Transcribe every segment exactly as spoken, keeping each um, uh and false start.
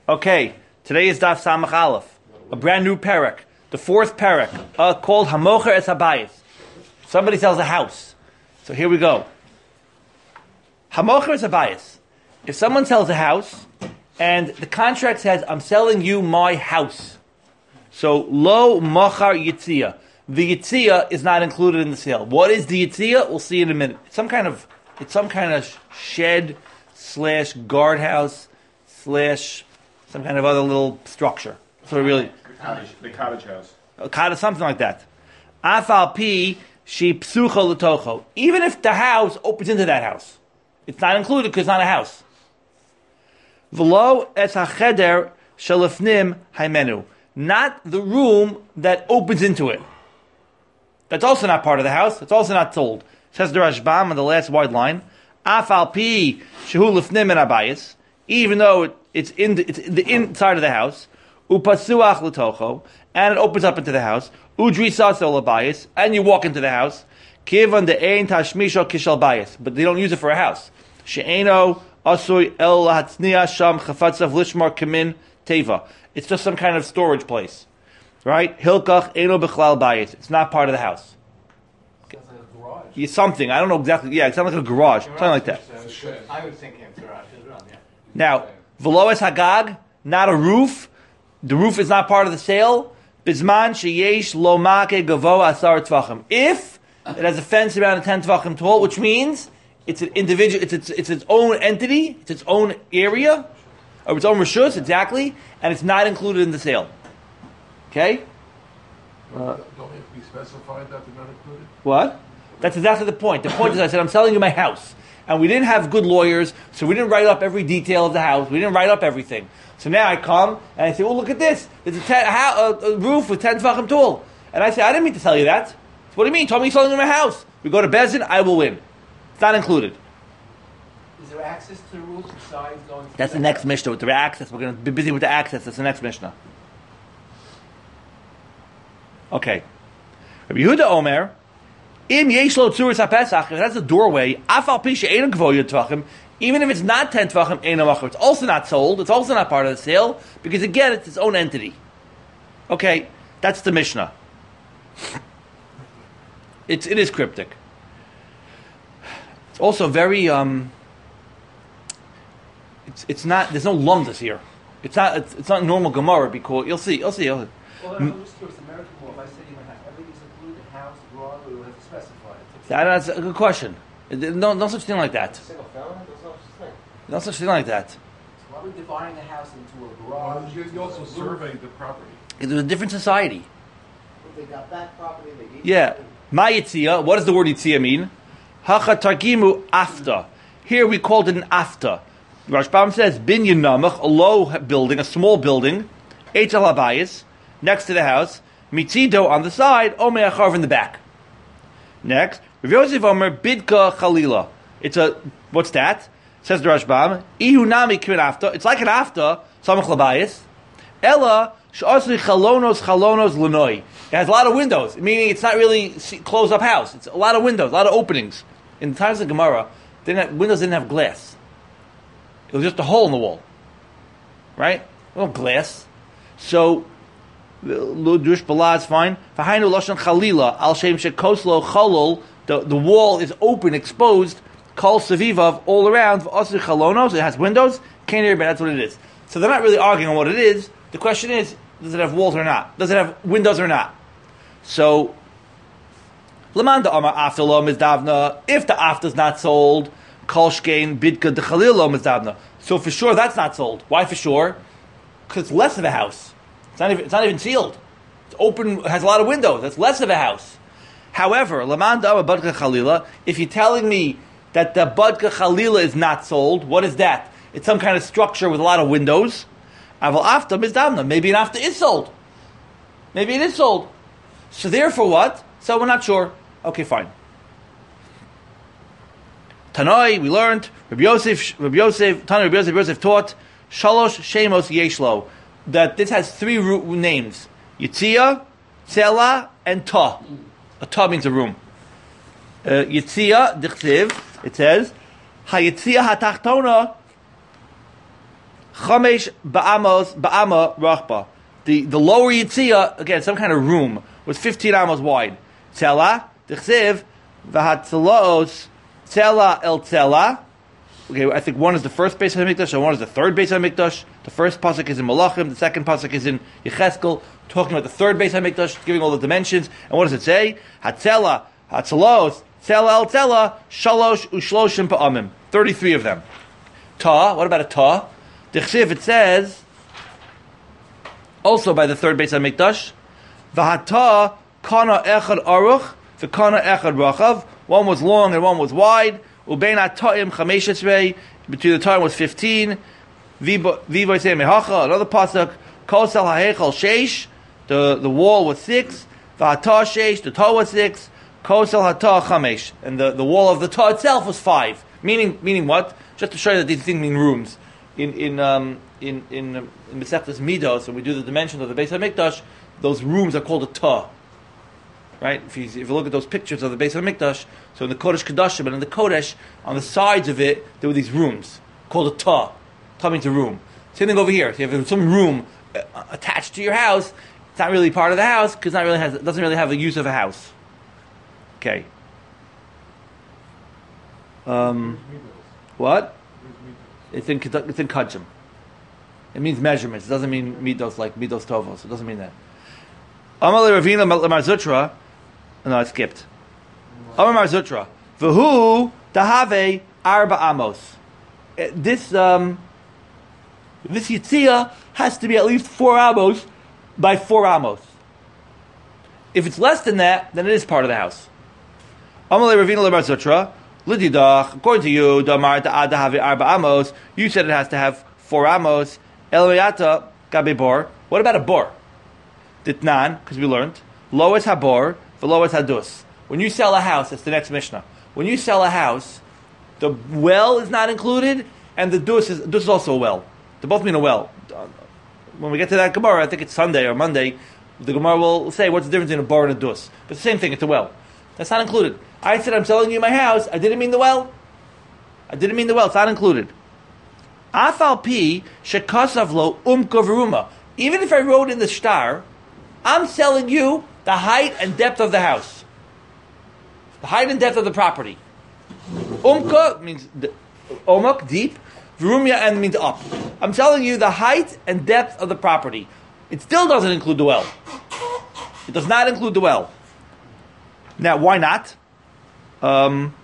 Okay, today is Daf Samach Aleph, a brand new parak, the fourth parak, uh, called Hamocher Es Habayis. Somebody sells a house. So here we go. Hamocher Es Habayis. If someone sells a house, and the contract says, I'm selling you my house. So, lo mochar yitzia. The yitzia is not included in the sale. What is the yitzia? We'll see in a minute. It's some kind of, it's some kind of shed slash guardhouse slash some kind of other little structure. So really, the cottage, the cottage house, a cottage, something like that. Afal pi she psucho letocho. Even if the house opens into that house, it's not included because it's not a house. V'lo es hacheder shalifnim haimenu. Not the room that opens into it. That's also not part of the house. It's also not sold. Says the Rashbam on the last wide line. Afal pi shehu lifnim en abayis. Even though it, it's in the, it's in the inside of the house, upasuach letocho, and it opens up into the house, udri saso labayis, and you walk into the house, kivan de ein tashmisho kishal bayis, but they don't use it for a house. She'eno asui el hatzniya sham chafatzav lishmar kamin teva. It's just some kind of storage place, right? Hilkach eno bechlal bayis. It's not part of the house. Sounds like a garage. Yeah, something. I don't know exactly. Yeah, it sounds like a garage, something like that. I would think it's a garage as well, yeah. Now, Veloes Hagag, not a roof. The roof is not part of the sale. Bisman sheyesh lo make gavo asar tvachim. If it has a fence around a ten tvachim tall, which means it's an individual, it's its, it's its own entity, it's its own area, or its own reshus, exactly, and it's not included in the sale. Okay? Uh, don't have to be specified that they're not included? What? That's exactly the point. The point is, I said, I'm selling you my house. And we didn't have good lawyers, so we didn't write up every detail of the house. We didn't write up everything. So now I come, and I say, well, look at this. There's a, ten, a, a roof with ten tvachim tall. And I say, I didn't mean to tell you that. So what do you mean? You told me you're selling you my house. We go to Bezin, I will win. It's not included. Is there access to the roof besides going to That's the next Mishnah with the access. We're going to be busy with the access. That's the next Mishnah. Okay. Rabbi Yehuda Omer, Im yesh lo tzuris haPesach, if that's a doorway, afal pi she'ein gvoya tvachim, even if it's not ten tvachim, ein hamacher. It's also not sold. It's also not part of the sale because again, it's its own entity. Okay, that's the Mishnah. It's it is cryptic. It's also very um. It's it's not. There's no lumdas here. It's not. It's, it's not normal Gemara because you'll see. You'll see. You'll see. Well, I'm just curious, American law, if I said you have everything's included, house, garage, we would have to specify it. That's a good question. No, no such thing like that. Single family? There's no such thing. No such thing like that. So why are we dividing the house into a Well, garage? you, you also surveyed the property. It was a different society. They got that property, they gave Yeah. Ma yitzia. What does the word yitzia mean? Hacha targimu afta. Here we called it an afta. Rashbam says binyan namach, a low building, a small building, eight al habayis, next to the house, mitzido on the side, omei acharv in the back. Next, Rav Yosef Omer bidka chalila. It's a what's that? Says the Rashbam. Ihu nami kimin afta. It's like an afta samach labayis. Ella she'asli chalonos chalonos lenoi. It has a lot of windows, meaning it's not really closed up house. It's a lot of windows, a lot of openings. In the times of Gemara, they didn't have, windows didn't have glass. It was just a hole in the wall, right? No glass. So Ludush Bala is fine. V'hainu lashon chalila al shem shekoslo chalol. The the wall is open, exposed. Kol sevivav all around. V'asri chalonos. It has windows. Can't hear, but that's what it is. So they're not really arguing on what it is. The question is, does it have walls or not? Does it have windows or not? So, Lamanda Amar after lo mizdavna. If the after is not sold, kol shkein bidka dechalil lo mizdavna. So for sure that's not sold. Why for sure? Because it's less of a house. It's not even, it's not even sealed. It's open, it has a lot of windows. That's less of a house. However, Lamanda Amar Badka Chalila, if you're telling me that the Badka Chalila is not sold, what is that? It's some kind of structure with a lot of windows. Aval after mizdavna. Maybe an after is sold. Maybe it is sold. So therefore what? So we're not sure. Okay, fine. Tanoi, we learned, Rabbi Yosef, Rabbi Yosef, Tanoi, Rabbi Yosef, Rabbi Yosef taught, Shalosh Shemos Yeshlo, that this has three ro- names. Yitzia, Tzela, and Ta. A Ta means a room. Uh, Yitzia, Dichtiv, it says, HaYitzia HaTachtona, Chamesh ba'amos ba'ama rachba. The the lower Yitzia, again, some kind of room, was fifteen amos wide. Tzela, Dechsev, Vahatzelos, Tzela el Tzela. Okay, I think one is the first base of Hamikdash, and one is the third base of Hamikdash. The first pasuk is in Malachim, the second pasuk is in Yecheskel, talking about the third base of Hamikdash, giving all the dimensions. And what does it say? Hatzela, Hatzelos, Tzela el Tzela, Shalosh ushloshim pa'amim. Thirty-three of them. Ta, what about a ta? Dechsev, it says, also by the third base of Hamikdash, Vahata kana echad aruch, v'kana echad rachav. One was long and one was wide. Ubein atayim chamesh esrei. Between the time was fifteen. Vivoy say mehacha. Another pasuk. Kosel ha'echal sheish. The the wall was six. V'hata sheish. The ta was six. Kosel hata chamesh. And the, the wall of the ta itself was five. Meaning meaning what? Just to show you that these things mean rooms. In in um in in um, in Masechtas Midos, when we do the dimensions of the Beis Hamikdash, those rooms are called a ta. Right? If you, if you look at those pictures of the Beis Hamikdash, so in the Kodesh Kodashim and in the Kodesh, on the sides of it, there were these rooms called a ta. Ta means a room. Same thing over here. So you have some room uh, attached to your house. It's not really part of the house because it not really has it doesn't really have the use of a house. Okay. Um, what? It's in it's in Kachim. It means measurements. It doesn't mean midos like midos tovos. It doesn't mean that. Amal Ravina Lamar Zutra. No, I skipped. Amar Zutra. V'hu tahave arba amos. This um, this yitzia has to be at least four amos by four amos. If it's less than that, then it is part of the house. Amal Ravina Lamar Zutra. Lididach. According to you, damar ta'adahave arba amos. You said it has to have four amos. Eloyata gabe bor. What about a bor? Ditnan, because we learned lo es habor, v'lo es hadus. When you sell a house, that's the next Mishnah. When you sell a house, the well is not included, and the dus is dus is also a well. They both mean a well. When we get to that Gemara, I think it's Sunday or Monday, the Gemara will say what's the difference in a bar and a dus. But it's the same thing, it's a well. That's not included. I said I'm selling you my house. I didn't mean the well. I didn't mean the well. It's not included. Afal pi shekasav lo umka v'ruma. Even if I wrote in the star, I'm selling you the height and depth of the house. The height and depth of the property. Umka means omak, deep. V'rumya and means up. I'm selling you the height and depth of the property. It still doesn't include the well. It does not include the well. Now, why not? Um,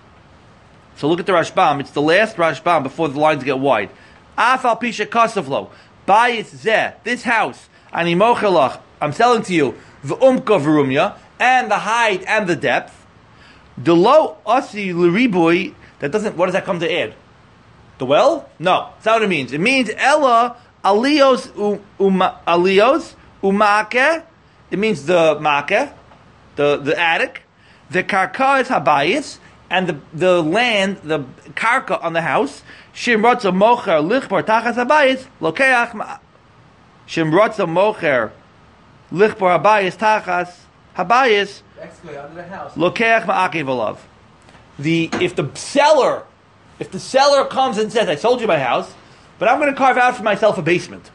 so look at the Rashbam. It's the last Rashbam before the lines get wide. Afal pisha kasavlo. Bayis zeh. This house. Ani mochelach. I'm selling to you v'umka v'rumya, and the height and the depth. The lo asi l'riboy, that doesn't, what does that come to add? The well? No, that's not what it means. It means ella alios uma alios umake. It means the make, the the attic. The karka is habayis, and the the land, the karka on the house. Shimrotza mocher lichbar tachas habayis lokeach. Shimrotza mocher. Lichbar habayis tachas habayis lokeach ma'akev olav. The if the seller, if the seller comes and says, "I sold you my house, but I'm going to carve out for myself a basement."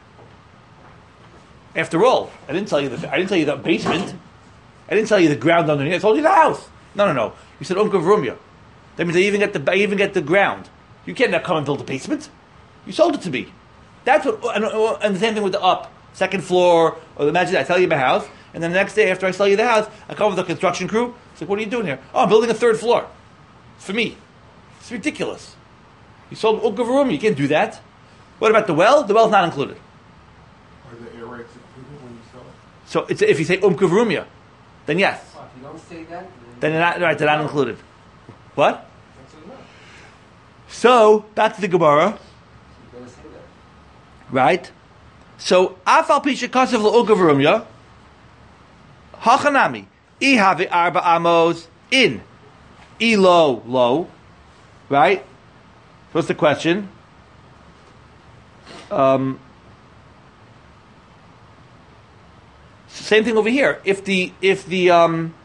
After all, I didn't tell you the I didn't tell you the basement. I didn't tell you the ground underneath. I told you the house. No, no, no. You said umka v'rumya. That means I even get the I even get the ground. You can't now come and build a basement. You sold it to me. That's what. And, and the same thing with the up. Second floor, or imagine I sell you my house, and then the next day after I sell you the house, I come with a construction crew. It's like, what are you doing here? Oh, I'm building a third floor. It's for me. It's ridiculous. You sold Umka Varum, you can't do that. What about the well? The well's not included. Are the air rights included when you sell it? So it's, if you say Umka Varumya, then yes. Well, if you don't say that, Then they're not, right, they're not included. What? that's enough. So, back to the Gemara. You gotta say that. Right? So, afal pisha kasev le'ugav rumya, hachanami, I have arba amos in, I lo, lo, right? What's the question? Um, same thing over here. If the, if the, um,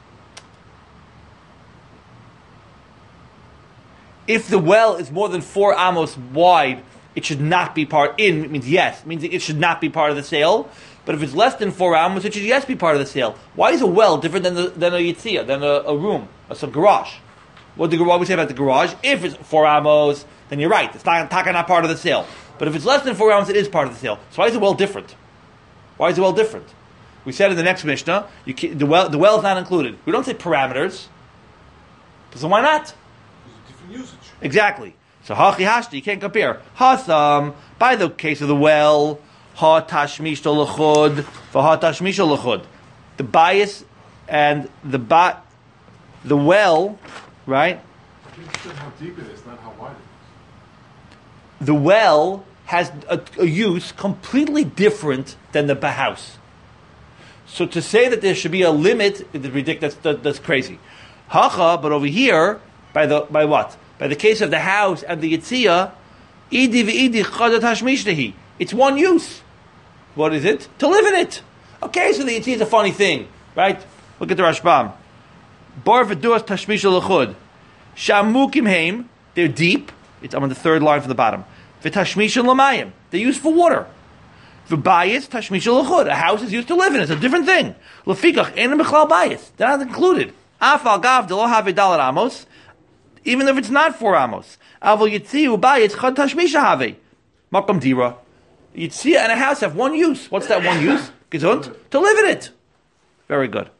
if the well is more than four amos wide it should not be part, in, it means yes, it means it should not be part of the sale. But if it's less than four amos, it should yes be part of the sale. Why is a well different than, the, than a yitzia, than a, a room, a some garage? What do we say about the garage? If it's four amos, then you're right. It's not, not part of the sale. But if it's less than four amos, it is part of the sale. So why is the well different? Why is the well different? We said in the next Mishnah, you can, the well the well is not included. We don't say parameters. So why not? It's a different usage. Exactly. So hachi hashti, you can't compare. Hasam, by the case of the well, ha tashmish lechud, for ha tashmish lechud. The bias and the ba, the well, right? You said how deep it is, not how wide it is. The well has a, a use completely different than the house. So to say that there should be a limit is ridiculous. That's, that's crazy. Hacha, but over here, by the by what? By the case of the house and the yitzia, idi v'idi chadat hashmishtahi. It's one use. What is it? To live in it. Okay, so the yitzia is a funny thing, right? Look at the Rashbam. Bar v'duas tashmisha l'chud. Shamukim heim. They're deep. It's I'm on the third line from the bottom. V'tashmisha l'mayim. They're used for water. V'bayis tashmisha l'chud. A house is used to live in. It's a different thing. L'fikach enam b'chlal bayis. They're not included. Afal gav de lo have dalar amos. Even if it's not four amos. Avol yitziu bayis chad tashmisha have. Makam dira. Yitzia and a house have one use. What's that one use? Gesund? To live in it. Very good.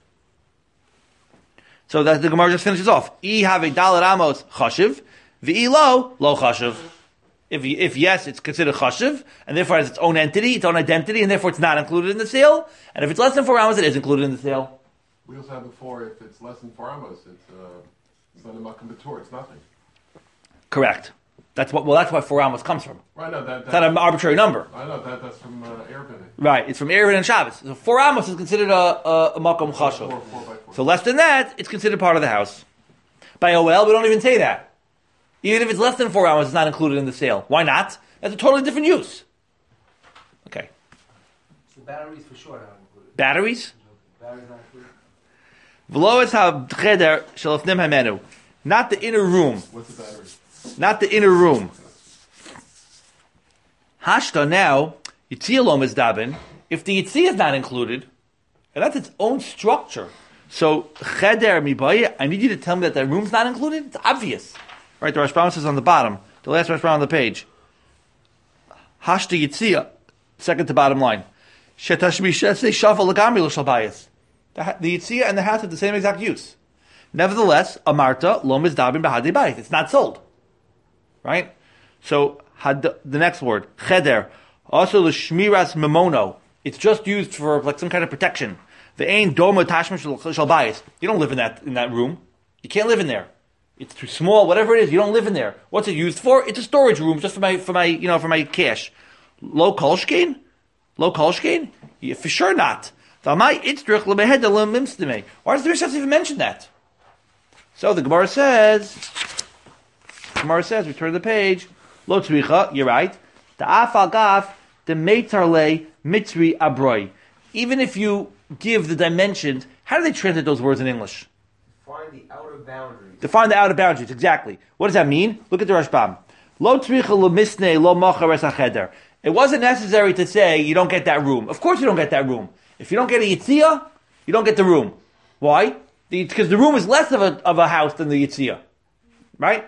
So that the Gemara just finishes off. I have a dalar amos chashiv. V'i lo lo chashiv. If if yes, it's considered chashiv, and therefore it has its own entity, its own identity, and therefore it's not included in the sale. And if it's less than four amos, it is included in the sale. We also had before, if it's less than four amos, it's, uh, it's not a makam b'tor, it's nothing. Correct. That's what. Well, that's why four amos comes from. Right, no, that, It's not an arbitrary number. I know, that, that's from uh, Erevin. Right. It's from Erevin and Shabbos. So four amos is considered a, a, a makom chashuv. Four, four by four. So less than that, it's considered part of the house. By O L, we don't even say that. Even if it's less than four amos, it's not included in the sale. Why not? That's a totally different use. Okay. So batteries for sure not included. Batteries? Batteries not included. V'lo es ha-cheder shelofnim hamenu. Not the inner room. What's the battery? Not the inner room. Hashta now, Yitzia lo mizdabin, if the Yitzia is not included, and that's its own structure. So, cheder mibaye, I need you to tell me that that room's not included? It's obvious. Right, the Rashbam says on the bottom, the last Rashbam on the page. Hashta Yitzia, second to bottom line. Shetashmishese shafa lagamri l'shal bayis. The Yitzia and the house have the same exact use. Nevertheless, Amarta lo mizdabin b'hadei bayis. It's not sold. Right? So, had the, the next word, cheder, also the shmiras memono. It's just used for like some kind of protection. The ain doma tashmish shal bayis. You don't live in that in that room. You can't live in there. It's too small. Whatever it is, you don't live in there. What's it used for? It's a storage room, just for my for my you know for my cash. Lo kolshkein, lo kolshkein. Yeah, for sure not. Why does the Mishnah even mention that? So the Gemara says. Gemara says, we turn the page. Lo tzricha, you're right. The afal gaf, the meitarle mitzri abroi. Even if you give the dimensions, how do they translate those words in English? Find the outer boundaries. Define the outer boundaries, exactly. What does that mean? Look at the Rashbam. Lo tzricha lo misne lo mocher es hacheder. It wasn't necessary to say you don't get that room. Of course you don't get that room. If you don't get a yitzia, you don't get the room. Why? Because the room is less of a of a house than the yitzia. Right?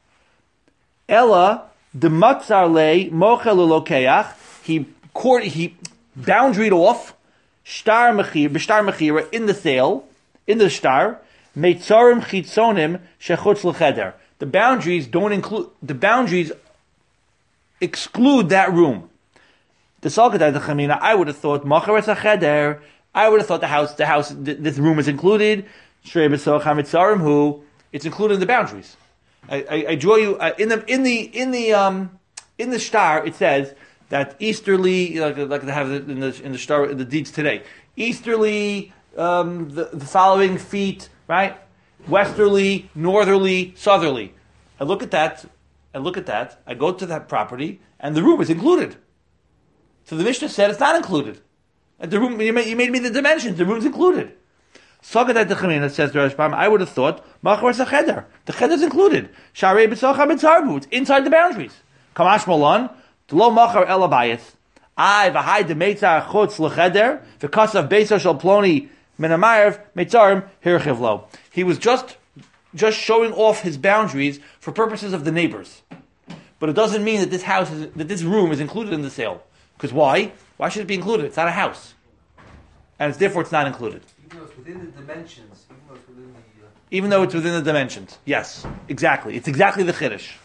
Ella the matzar le mochel ulokeach. He court he boundaried off shtar mechir b'shtar mechira in the sale in the shtar meitzarim chitzonim shechutz l'cheder. The boundaries don't include the boundaries exclude that room. The salkadai the chamina. I would have thought mocheres acheder. I would have thought the house the house th- this room is included. Shrei b'soch hamitzarim who it's included in the boundaries. I, I, I draw you uh, in the in the in the um in the star. It says that easterly, like like they have in the in the star in the deeds today. Easterly, um, the, the following feet, right? Westerly, northerly, southerly. I look at that. I look at that. I go to that property, and the room is included. So the Mishnah said it's not included. And the room you made, you made me the dimensions. The room's included. Sagat the Chamina says the Rashbam. I would have thought machar cheder. The cheder is included. Sharei b'socha mitzarbu. It's inside the boundaries. Kamash Molan, Lo Machar El Abayis. I v'hai de meitzar chutz l'cheder v'kasav beisar shel ploni min ha'mayrev meitzarim hirchiv lo. He was just just showing off his boundaries for purposes of the neighbors, but it doesn't mean that this house is, that this room is included in the sale. Because why? Why should it be included? It's not a house, and it's therefore it's not included. Even though it's within the dimensions, even though it's within the. Uh... Even though it's within the dimensions. Yes, exactly. It's exactly the chiddush.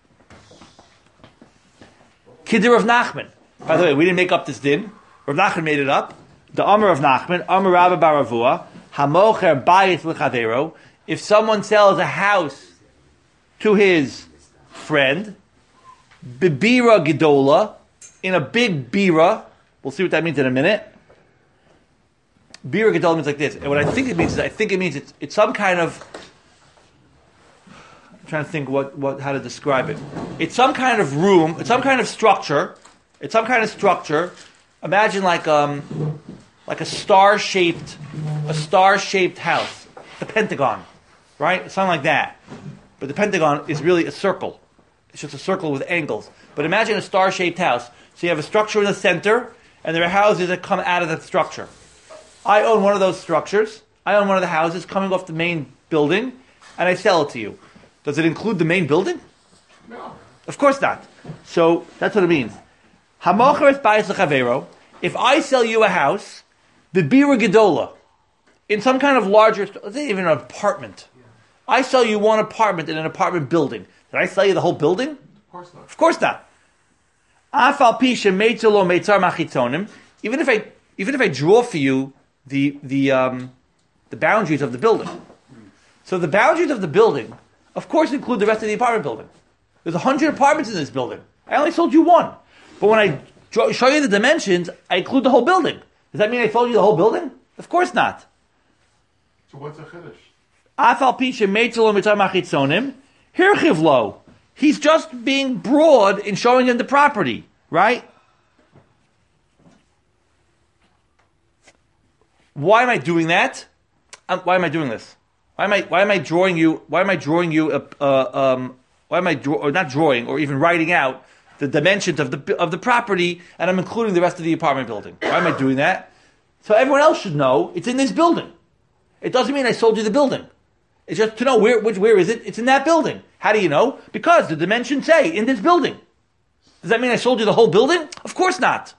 Kidder of Nachman. By the way, we didn't make up this din. Rav Nachman made it up. The Amar of Nachman, Amar Rabba Baravua, Hamocher Bayis L'Chavero. If someone sells a house to his friend, Bibira Gedola, in a big bira, we'll see what that means in a minute. Bira Gedola means like this. And what I think it means is, I think it means it's, it's some kind of, I'm trying to think what, what, how to describe it. It's some kind of room, it's some kind of structure, It's some kind of structure. Imagine like um, like a star-shaped, a star-shaped house, the Pentagon, right? Something like that. But the Pentagon is really a circle. It's just a circle with angles. But imagine a star-shaped house. So you have a structure in the center, and there are houses that come out of that structure. I own one of those structures. I own one of the houses coming off the main building, and I sell it to you. Does it include the main building? No. Of course not. So that's what it means. If I sell you a house, bibira gedola, in some kind of larger, let's say even an apartment. I sell you one apartment in an apartment building. Did I sell you the whole building? Of course not. Of course not. Even if I even if I draw for you the the um, the boundaries of the building. So the boundaries of the building, of course, include the rest of the apartment building. There's a hundred apartments in this building. I only sold you one. But when I draw, show you the dimensions, I include the whole building. Does that mean I sold you the whole building? Of course not. So what's a chiddush? He's just being broad in showing him the property, right? Why am I doing that? Um, why am I doing this? Why am I? Why am I drawing you? Why am I drawing you? A, uh, um, why am I draw, or not drawing, or even writing out the dimensions of the of the property, and I'm including the rest of the apartment building? Why am I doing that? So everyone else should know it's in this building. It doesn't mean I sold you the building. It's just to know where which where is it? It's in that building. How do you know? Because the dimensions say in this building. Does that mean I sold you the whole building? Of course not.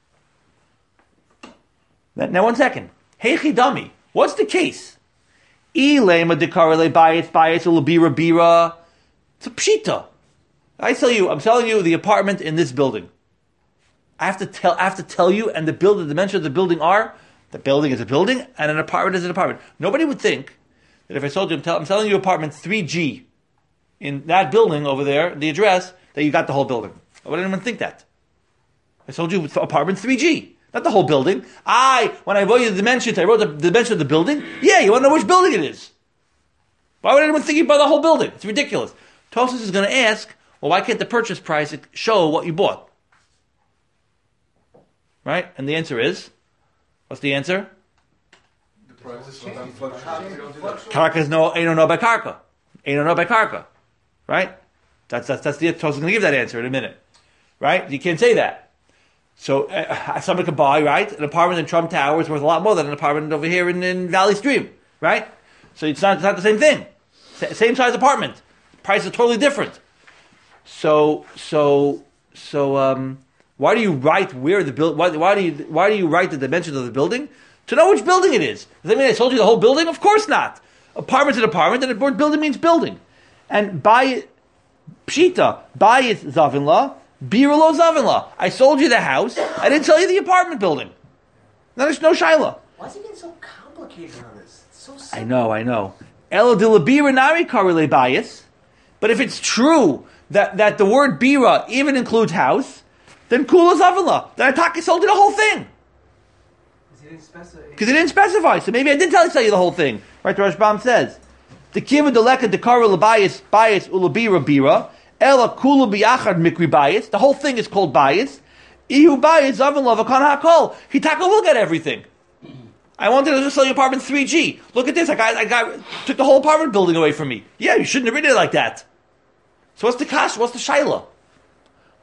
Now one second. Hey chidami, what's the case? Ilema dekarele bias bias ulabira bira. It's a pshita. I tell you, I'm selling you the apartment in this building. I have to tell, I have to tell you, and the build, the dimensions of the building are, the building is a building, and an apartment is an apartment. Nobody would think that if I told you, I'm, tell, I'm selling you apartment three G in that building over there, the address, that you got the whole building. Why would anyone think that? I sold you apartment three G, not the whole building. I, when I wrote you the dimensions, I wrote the, the dimension of the building. Yeah, you want to know which building it is. Why would anyone think you bought the whole building? It's ridiculous. Tosfos is going to ask, well, why can't the purchase price show what you bought? Right? And the answer is, what's the answer? The price is sometimes Karka is no, ain't no by karka. Ain't no by karka. Right? That's, that's, that's the, Tosfos is going to give that answer in a minute. Right? You can't say that. So, uh, somebody could buy, right, an apartment in Trump Tower is worth a lot more than an apartment over here in, in Valley Stream. Right? So it's not, it's not the same thing. S- same size apartment. Price is totally different. So, so, so, um, why do you write where the build? Why, why do you why do you write the dimensions of the building? To know which building it is. Does that mean I sold you the whole building? Of course not. Apartment's an apartment, and the word building means building. And by pshita, by is zavinla, biralo zavinla. I sold you the house. I didn't sell you the apartment building. No, there's no shaila. Why is it getting so complicated on this? It's so simple. I know, I know. Ela de la bira nari karele bias. But if it's true that, that the word bira even includes house, then kula zavala. Then Ataki sold you the whole thing. Because he didn't specify. Because he didn't specify. So maybe I didn't tell you, tell you the whole thing. Right, the Rashbam says. The kiva deleka dekara labayis bias ulabira bira. Ela kula biyachad mikri bias. The whole thing is called bias. Ihu bias zavala v'kan hakol. Hitaka will get everything. I wanted to just sell you apartment three G. Look at this. I got, I got, took the whole apartment building away from me. Yeah, you shouldn't have written it like that. So what's the kash? What's the shaila?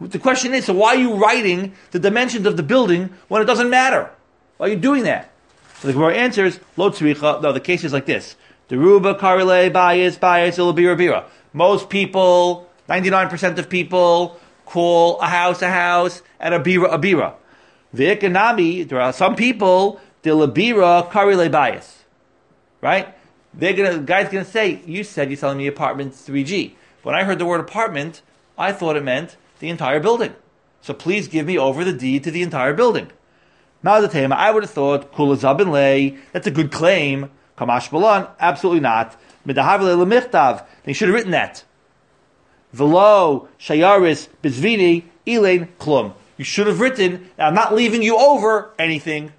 The question is, so why are you writing the dimensions of the building when it doesn't matter? Why are you doing that? So the Gemara answers, Lo tzricha. No, the case is like this. Deruba karile bayis bayis ilabira bira. Most people, ninety-nine percent of people, call a house a house and a bira a bira. V'ekanami, there are some people, the labira karile bayis. Right? They're gonna, the guy's gonna say, you said you're selling me apartments three G. When I heard the word apartment, I thought it meant the entire building. So please give me over the deed to the entire building. Ma'adatema, I would have thought, Kula Zabin Lei, that's a good claim. Kamash Balan, absolutely not. Midahavle Lemichtav, they should have written that. Velo, Shayaris, Bizvini, Elaine, Klum. You should have written, I'm not leaving you over anything.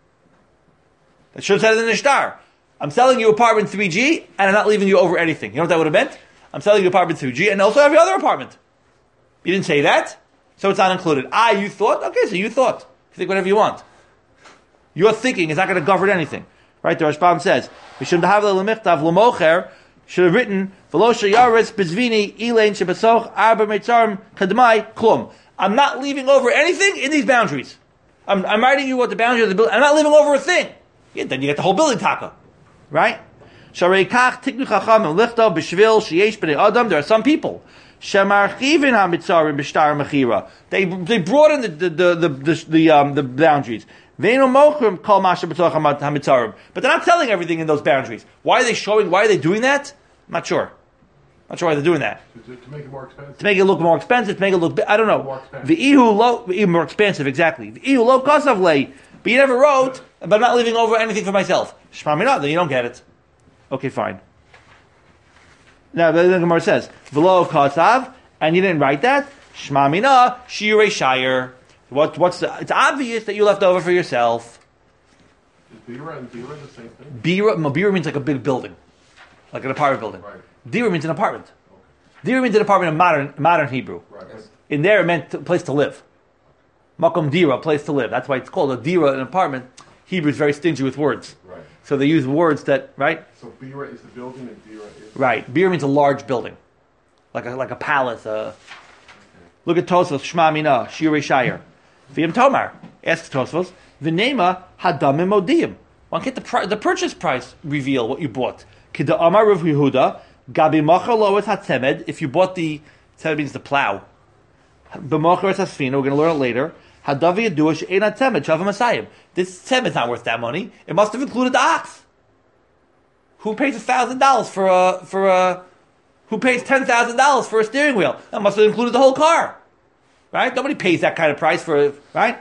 That should have said it in the Ishtar. I'm selling you apartment three G, and I'm not leaving you over anything. You know what that would have meant? I'm selling you apartment three G, and also every other apartment. You didn't say that, so it's not included. Ah, you thought? Okay, so you thought. You think whatever you want. Your thinking is not going to govern anything. Right? The Rashbam says, we should have the lemichtav l'mocher, should have written, v'lo shayaris bezvini elaine shebesoch arba meitzarim kadmai klum. I'm not leaving over anything in these boundaries. I'm, I'm writing you what the boundary of the building, I'm not leaving over a thing. Yeah, then you get the whole building taka. Right? Sharei kach tiknu chacham lichta b'shvil sheyesh b'nei adam. There are some people shemarchivin hamitzarim b'shtar mechira. They they broaden the the the the, the, the, um, the boundaries. Veinu mochrim kol masha b'tzorach hamitzarim. But they're not selling everything in those boundaries. Why are they showing? Why are they doing that? I'm not sure. Not sure why they're doing that. To, to make it more expensive. To make it look more expensive. To make it look. I don't know. The ihu low, more expensive. Exactly. The ihu low kosav lei. But you never wrote. But I'm not leaving over anything for myself. Shema mina, then you don't get it. Okay, fine. Now the Gemara says v'lo kosav, and you didn't write that. Shema mina shiurei shire. What? What's the? It's obvious that you left over for yourself. Is bira and dira the same thing? Bira, no, bira means like a big building, like an apartment building. Right. Dira means an apartment. Okay. Dira means an apartment in modern modern Hebrew. Right. In there, it meant a place to live. Makom dira, place to live. That's why it's called a dira, an apartment. Hebrew is very stingy with words. Right. So they use words that, right? So bira is the building and dira is... Right. Bira means a large building. Like a, like a palace. Uh, okay. Look at Tosfos, Shema Mina, Shirei Shire. V'yim Tomar, asks Tosfos, V'nema hadamim odiyim. Why can't the, pri- the purchase price reveal what you bought? Kida Amar Rav Yehuda, Gabi Machar Loet HaTzemed, if you bought the, Tzemed means the plow. B'machar Es HaSfina, we're going to learn it later. Hadavi Yadua She'ein HaTzemed, Shav HaMasayim. This Tzemed is not worth that money. It must have included the ox. Who pays a thousand dollars for a, for a, who pays ten thousand dollars for a steering wheel? That must have included the whole car. Right? Nobody pays that kind of price for, right?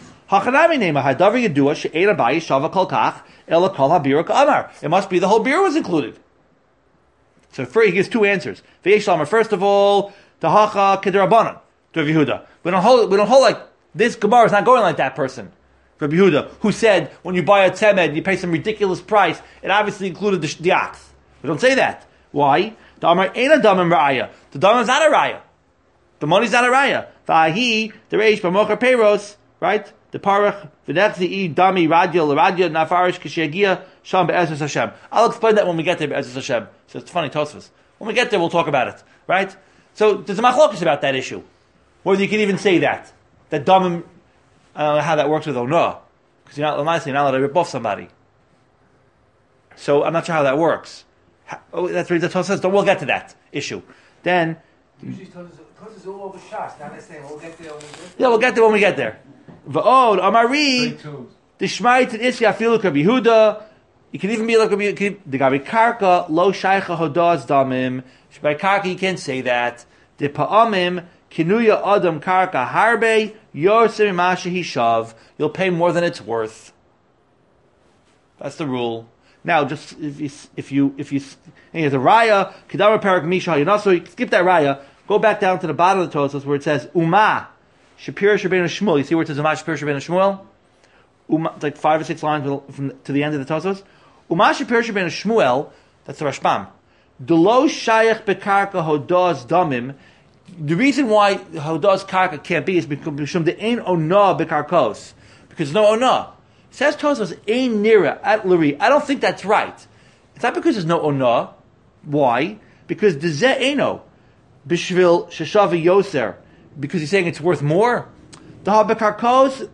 It must be the whole beer was included. So for, he gives two answers. First of all, the hacha kederabanan to Rav Yehuda. We don't hold. We don't hold like this. Gemara is not going like that person, Rav Yehuda, who said when you buy a tzemed, you pay some ridiculous price. It obviously included the, the ox. We don't say that. Why? The amar ain't a damim raya. The damim is not a raya. The money's not a raya. Vahi the reish b'mocher peiros, right? The parach v'nechzi dami radya l'radya nafarish kishagia sham be'ezus Hashem. I'll explain that when we get there be'ezus Hashem. So it's funny, Tosfos. When we get there, we'll talk about it, right? So there's a machlokus about that issue, whether you can even say that that damim. I don't know how that works with Onah, because you're not honestly you're not allowed to rip off somebody. So I'm not sure how that works. How, oh, that's what the Tosfos says. We'll get to that issue. Then. Usually Tosfos is all over shots. Now they're saying we'll get there when we get there. Yeah, we'll get there when we get there. V'od Amari the Shmait and Isya Filu Rabbi Yehuda. You can even be like the Gabi Karka Lo Shaycha Hodaz Damim. By Karka you can't say that. The Pa'amim Kinuya Adam Karka Harbe Yosim Masha Hishav. You'll pay more than it's worth. That's the rule. Now, just if you if you if you here's a raya Kedama Parak Misha Yinaso, skip that raya. Go back down to the bottom of the Tosfos where it says Uma Shapir Shabbeinu Shmuel. You see where it says Uma Shapir Shabbeinu Shmuel? Uma, it's like five or six lines from to the end of the Tosfos. Uma Shapir Shabbeinu Shmuel. That's the Rashbam. Delo Shayach Bekarka Hodaz Damim. The reason why Hodaz Karka can't be is because there ain't Onah Bekarkos. Because there's no Onah. Says Tosfos Ein Nira at Luri. I don't think that's right. It's not because there's no Onah. Why? Because the Ze Eino Bishvil Sheshavi Yoser because he's saying it's worth more. I'm sorry, the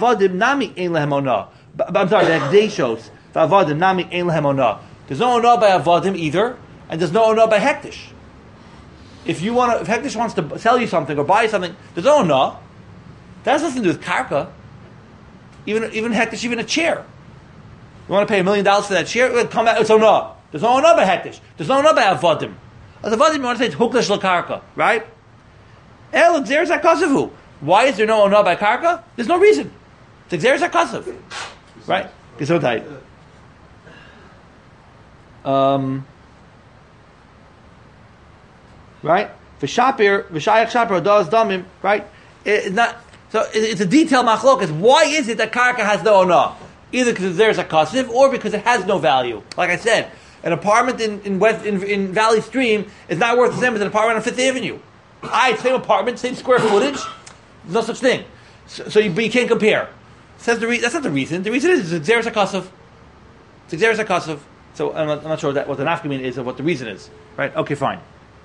Hekdeshos, the Avadim Nami Ein Lehem Onah. There's no Onah by Avadim either, and there's no Onah by Hekdesh. If you want to, if Hekdesh wants to sell you something or buy something, there's no Onah. That has nothing to do with Karka. Even even Hekdesh, even a chair. You want to pay a million dollars for that chair? It'll come out, it's Onah. There's no Onah by Hekdesh. There's no Onah by Avadim. As Avadim, you want to say it's Huklesh Lakarka, right? El Xeris HaKasavu. Why is there no Onah by Karka? There's no reason. It's Xeris HaKasav. Right? Gesundheit. Um, right? V'shapir, v'shayach shapir, odas damim, right? It's not, so it's a detailed machlokas. Why is it that Karka has no Onah? Either because there's a kasev or because it has no value. Like I said, an apartment in in, West, in in Valley Stream is not worth the same as an apartment on Fifth Avenue. I same apartment, same square footage. There's no such thing. So, so you, but you can't compare. Says the re- that's not the reason. The reason is it's Xeris HaKasav. It's Xeris HaKasav. So I'm not, I'm not sure that what the nafkamin is or what the reason is. Right? Okay, fine.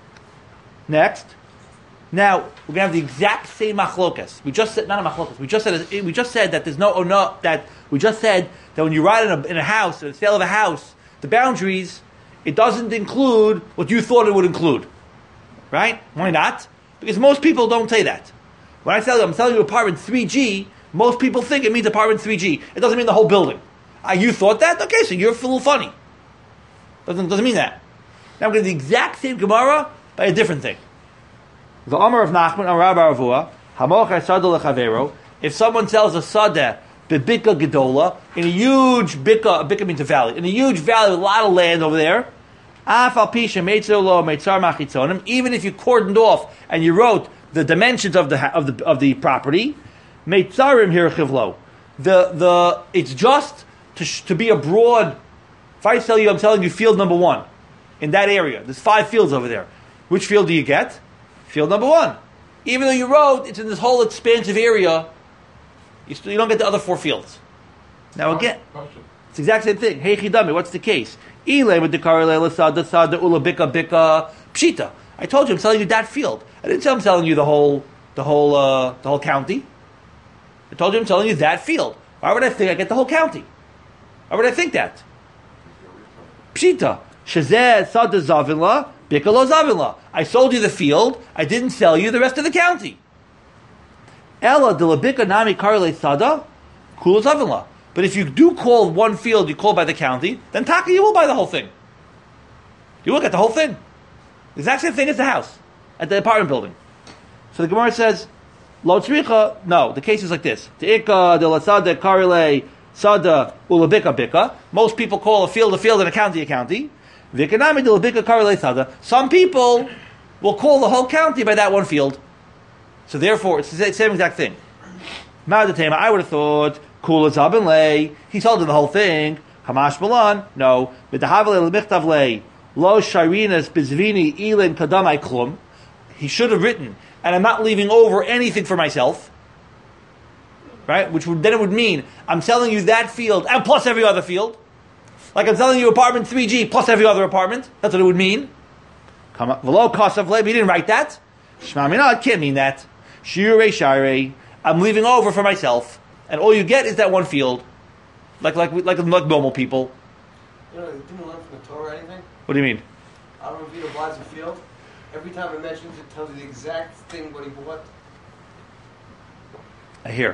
Next. Now we're gonna have the exact same machlokas. We just said not a machlokas. We just said we just said that there's no oh no that we just said that when you ride in a in a house, in a sale of a house, the boundaries it doesn't include what you thought it would include. Right? Why not? Because most people don't say that. When I tell you I'm selling you apartment three G, most people think it means apartment three G. It doesn't mean the whole building. Uh, you thought that? Okay, so you're a little funny. Doesn't doesn't mean that. Now we're going to the exact same Gemara by a different thing. The Amar of Nachman, Amar Baravua, Hamocher Sadeh Lechavero. If someone sells a Sadeh, Bebika Gedola, in a huge Bika, Bika means a valley, in a huge valley with a lot of land over there, Afal Pisha Meitzar Lo Meitzar Machitzonim, even if you cordoned off and you wrote the dimensions of the of the of the property, Meitzarim Hirchivlo. The the it's just to sh- to be a broad. If I tell you, I'm telling you field number one in that area. There's five fields over there. Which field do you get? Field number one. Even though you wrote it's in this whole expansive area, you still you don't get the other four fields. Now again, it's the exact same thing. Hey Chidami, what's the case? Ile with the Karele Sada Sada Ula Bika Bika Pshita. I told you I'm selling you that field. I didn't tell I'm selling you the whole the whole uh, the whole county. I told you I'm telling you that field. Why would I think I get the whole county? Why would I think that? Pshita. Shazeh Sada Zavinla, Bikalo Zavinla. I sold you the field, I didn't sell you the rest of the county. Ella de la Bika Nami Karle Sada, Kula Zavinla. But if you do call one field, you call by the county, then Taka, you will buy the whole thing. You will get the whole thing. The exact same thing as the house, at the apartment building. So the Gemara says, Lo tzricha, no, the case is like this. Te'ika de la Sada Karle Sada Ula Bika Bika. Most people call a field a field and a county a county. Vikanami de la Bika Karle Sada. Some people will call the whole county by that one field. So therefore, it's the same exact thing. Ma'adatema, I would have thought, Kula Zabin Lei, he told him the whole thing. Hamash Malan, no. Midahavale Lemichtav Lei, Lo Sharinas Bizvini Elin Kadamai Klum. He should have written, and I'm not leaving over anything for myself. Right? Which would, then it would mean, I'm selling you that field, and plus every other field. Like I'm selling you apartment three G, plus every other apartment. That's what it would mean. Come up, Velo Kasav Lei, he didn't write that. Shema Mina, it can't mean that. Shirei Shirei, I'm leaving over for myself. And all you get is that one field, like like like, like normal people. You know, you didn't learn from the Torah or anything? What do you mean? Aaron Vito buys a field. Every time it mentions it, tells you the exact thing what he bought. I hear.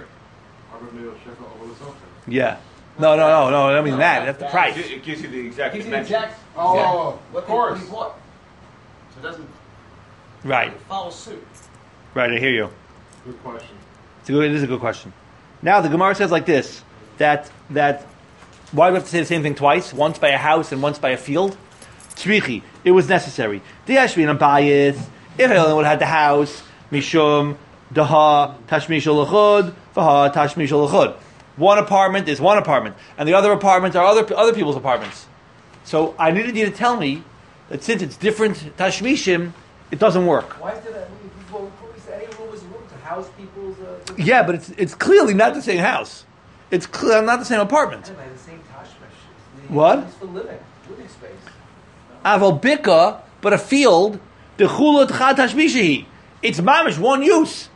Yeah. No, no, no, no. I don't mean No, that. that- That's the that- price. It gives you the exact Gives you the dimension. exact Oh, exact of what, they, course. what he bought. So it doesn't Right. follow suit. Right. I hear you. Good question. It's a good, it is a good question. Now the Gemara says like this: that that why do we have to say the same thing twice? Once by a house and once by a field. Tzrichi. It was necessary. Diashvin abayis. If I only would have had the house, mishum daha tashmishul lechud vaha tashmishul lechud. One apartment is one apartment, and the other apartments are other other people's apartments. So I needed you to tell me that since it's different tashmishim, it doesn't work. Why is that? Well, any room is a room to house people's. Uh, to Yeah, but it's it's clearly not the same house. It's clearly not the same apartment. Anyway, the same tashmish. What? It's for living, living space. Aval bika, but a field. The chulot chad tashmishihi. It's mamish one use.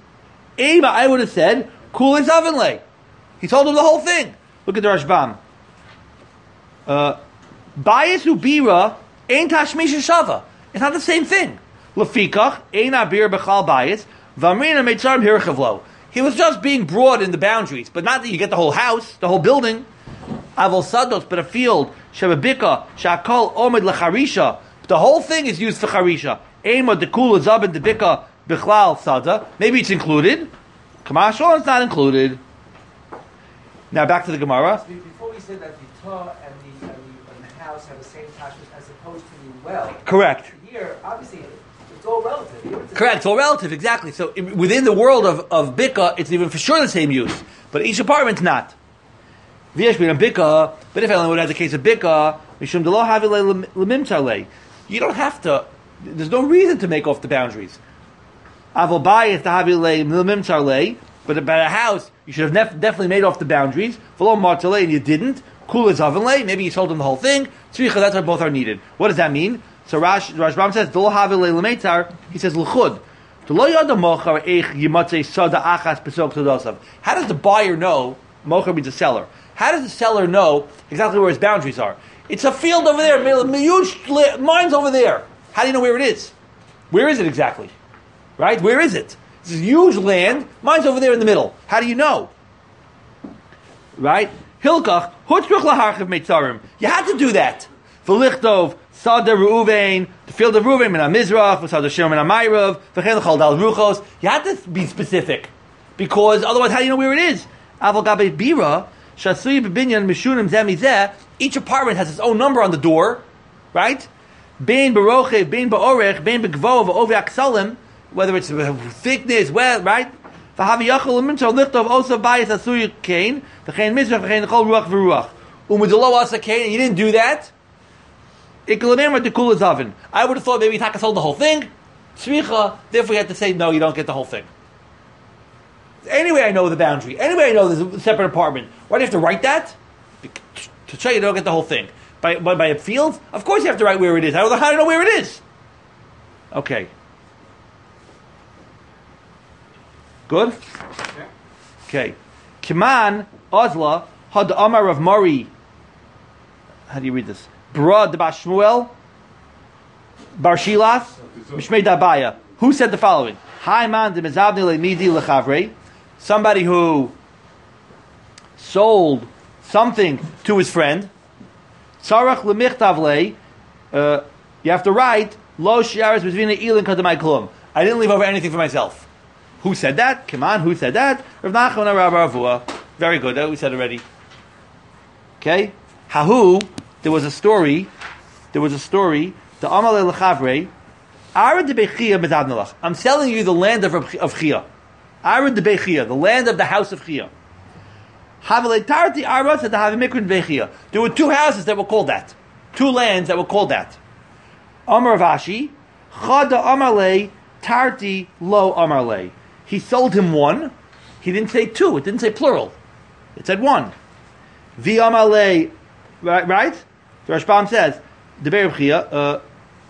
Ema, I would have said, Kulis Avenle. He told him the whole thing. Look at the Rashbam. Uh, Bias ubira ain't tashmisha shava. It's not the same thing. Lefikach ain't abir bechal bias. Vamrina meitzarim hirchavlo. He was just being broad in the boundaries, but not that you get the whole house, the whole building. Avol sados, but a field. Shebabika shakol omid lecharisha. The whole thing is used for charisha. Ema dekula zabed debika bichlal sada. Maybe it's included. Kamashal, it's not included. Now back to the Gemara. Before we said that the Torah and the, and the, and the house have the same tashmish as opposed to the well. Correct. Here, obviously, it's all relative. Here it's Correct, it's all relative, exactly. So i- within the world of, of Bika, it's even for sure the same use. But each apartment's not. V'yesh b'nam Bika, but if anyone would have the case of Bika, mishum delo havi le lemimtar le. You don't have to, there's no reason to make off the boundaries. Avol bayis havi le lemimtar le, but about a house, you should have nef- definitely made off the boundaries. V'lo martar le, and you didn't. Kula zaven le, maybe you told them the whole thing. Tzricha, that's why both are needed. What does that mean? So Rash, Rashbam says, "Dol havi le'lemeitar." He says, "L'chud." How does the buyer know? Mocher means a seller. How does the seller know exactly where his boundaries are? It's a field over there, huge mine's over there. How do you know where it is? Where is it exactly? Right? Where is it? This is huge land. Mine's over there in the middle. How do you know? Right? Hilkach hutzruch laharchiv meitzarim. You had to do that. V'lichtov Sada Reuven, the field of Reuven, min ha-Mizrach, Sada Shimon min ha-Ma'irav, v'chen l'chol dal ruchos. You had to be specific, because otherwise, how do you know where it is? Avol gabe bira, shasui b'binyan mishunim zeh mizeh. Each apartment has its own number on the door, right? Bein barochev, bein ba'orech, bein b'gvo, v'ovi aksalim, whether it's thickness, well, right? V'havi yachol l'mintor lichtov osa bayis asui kain, v'chen Mizrach, v'chen l'chol ruach v'ruach. Umudolo asa kain, and you didn't do that? I would have thought maybe Taka sold the whole thing. Tzricha, therefore you have to say, no, you don't get the whole thing. Anyway, I know the boundary. Anyway, I know there's a separate apartment. Why do you have to write that? To show you don't get the whole thing. By, by, by a field? Of course you have to write where it is. How do I know where it is? Okay. Good? Okay. Kiman, Ozla, Had Amar of Mori. How do you read this? Brad Bashmuel, Barshilas, Mishmei Dabaya. Who said the following? Hi man de mezavni le'midi lechavre. Somebody who sold something to his friend. Tzarach lemichtav le. You have to write lo shiaris bezvina ilin kadamai klum. I didn't leave over anything for myself. Who said that? Come on, who said that? Rav Nachman and Rav Avua. Very good. That we said already. Okay. Hahu. There was a story. There was a story. The Amalei Lechavre. Arad de Bechia Mezadnalach. I'm selling you the land of of Chia. Arad de Bechia, the land of the house of Chia. Havelei Tarti Arad said the Havimikrin Bechia. There were two houses that were called that. Two lands that were called that. Amar Vashi. Chada Amalei Tarti Lo Amalei. He sold him one. He didn't say two. It didn't say plural. It said one. Vi Amalei. Right? Right? The Rashbam says, the Be'er Chia, uh,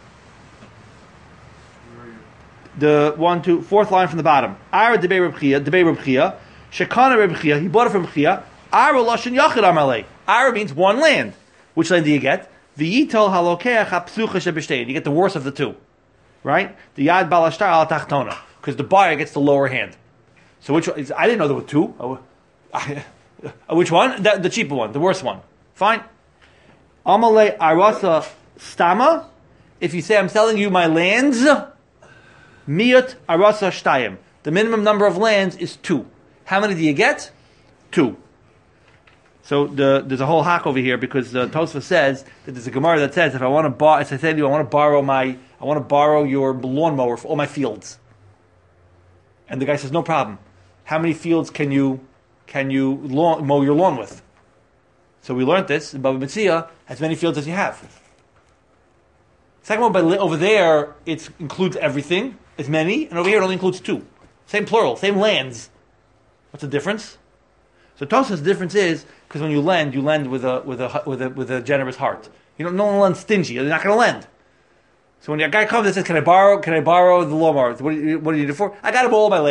the one, two, fourth line from the bottom. Ara de Be'er Chia, the Be'er Chia, Shekana Reb Chia, he bought it from Chia. Ara Lashon Yachid Amalei. Ara means one land. Which land do you get? The Yitol Halokeach HaPsucha Shebeshtein. You get the worst of the two. Right? The Yad Balashtar Al Tachtona. Because the buyer gets the lower hand. So which one? I didn't know there were two. Oh, I, which one? The, the cheaper one, the worst one. Fine. Amalei Arasa Stama. If you say I'm selling you my lands, Miyut Arasa Shtayim. The minimum number of lands is two. How many do you get? Two. So the, there's a whole hack over here because uh, Tosfos says that there's a Gemara that says if I want to borrow, as I said to you, I want to borrow my, I want to borrow your lawnmower for all my fields. And the guy says no problem. How many fields can you can you lawn, mow your lawn with? So we learned this. Baba Metzia as many fields as you have. Second one, but over there it includes everything, as many, and over here it only includes two. Same plural, same lands. What's the difference? So Tosfos' difference is because when you lend, you lend with a with a with a with a generous heart. You don't no one lends stingy. You're not going to lend. So when a guy comes and says, "Can I borrow? Can I borrow the lawnmower? What do you, what do you need it for?" I got to mow all my lands.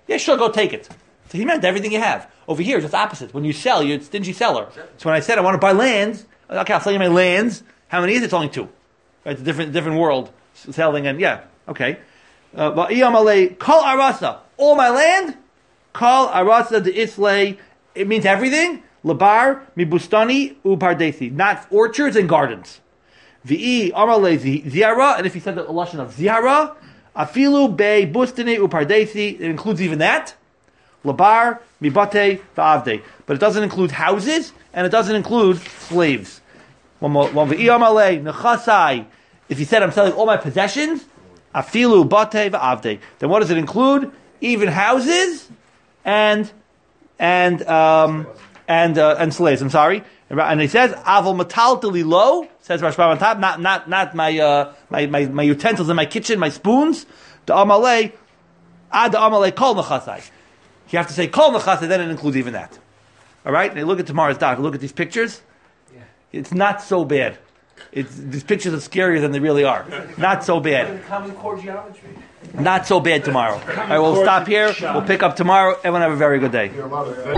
Yeah, sure, go take it. So he meant everything you have. Over here, it's just opposite. When you sell, you're a stingy seller. So when I said I want to buy lands, okay, I'll sell you my lands. How many is it? It's only two. Right? It's a different, different world. Selling and, yeah, okay. Uh, Kol arasa, all my land. Kol arasa de islay. It means everything. Labar mibustani upardesi, not orchards and gardens. V'i amale ziara, and if he said the lashon of ziara, afilu be bustani upardesi, it includes even that. Labar mibate va'avde, but it doesn't include houses and it doesn't include slaves. One more. One v'i amale nechasai. If he said I'm selling all my possessions, afilu bate va'avde, then what does it include? Even houses and and um, and uh, and slaves. I'm sorry. And he says avol mataltali lo, says Rashbam on top. Not not not my uh, my, my my utensils in my kitchen, my spoons. The amale ad amale kol nechasai. You have to say kol nechasai, then it includes even that. All right. And look at tomorrow's doc. Look at these pictures. Yeah. It's not so bad. It's, these pictures are scarier than they really are. Not so bad. Common core geometry. Not so bad tomorrow. I will stop here. We'll pick up tomorrow. Everyone have a very good day.